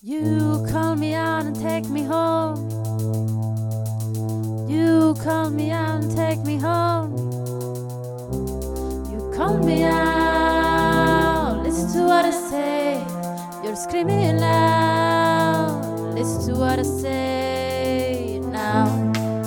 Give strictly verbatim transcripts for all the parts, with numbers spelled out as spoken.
You call me out and take me home. You call me out and take me home. You call me out. Listen to what I say. You're screaming loud. Listen to what I say now.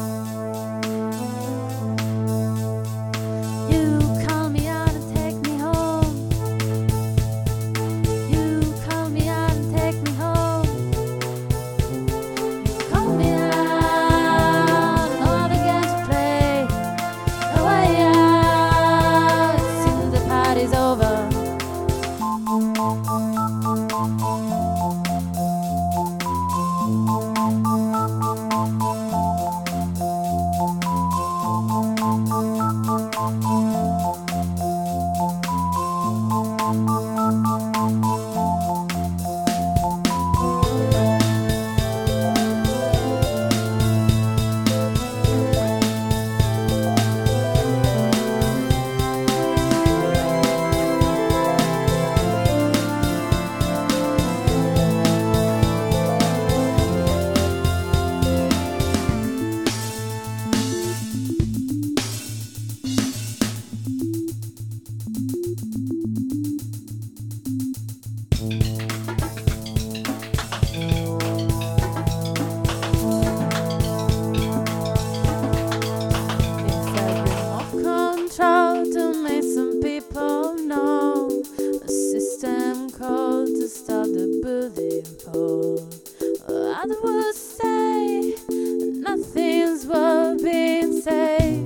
To make some people know a system called to stop the bullying fall. Others would say nothing's worth being said,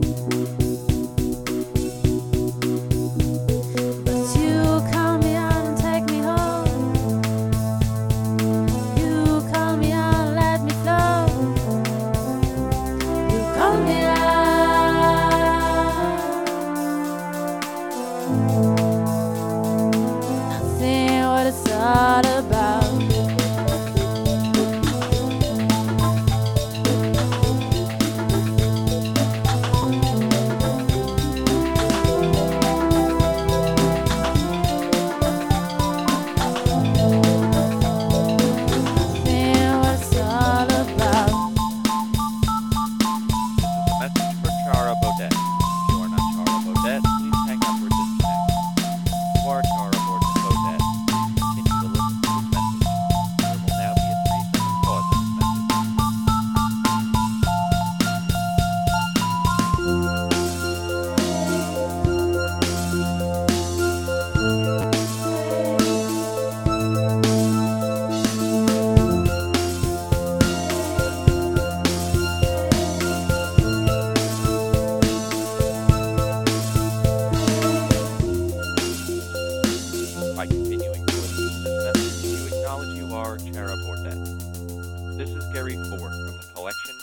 but you call me out and take me home. You call me out and let me flow. You call me out. Nothing what it's all about. Nothing what it's all about. Message for Chara Baudet. If you are not Chara Baudet, please hang up or disconnect. You are Chara Baudet. Continue to listen to this message. There will now be a three-second pause in this By continuing to listen to this message, you acknowledge you are Chara Baudet. This is Gary Ford from the collection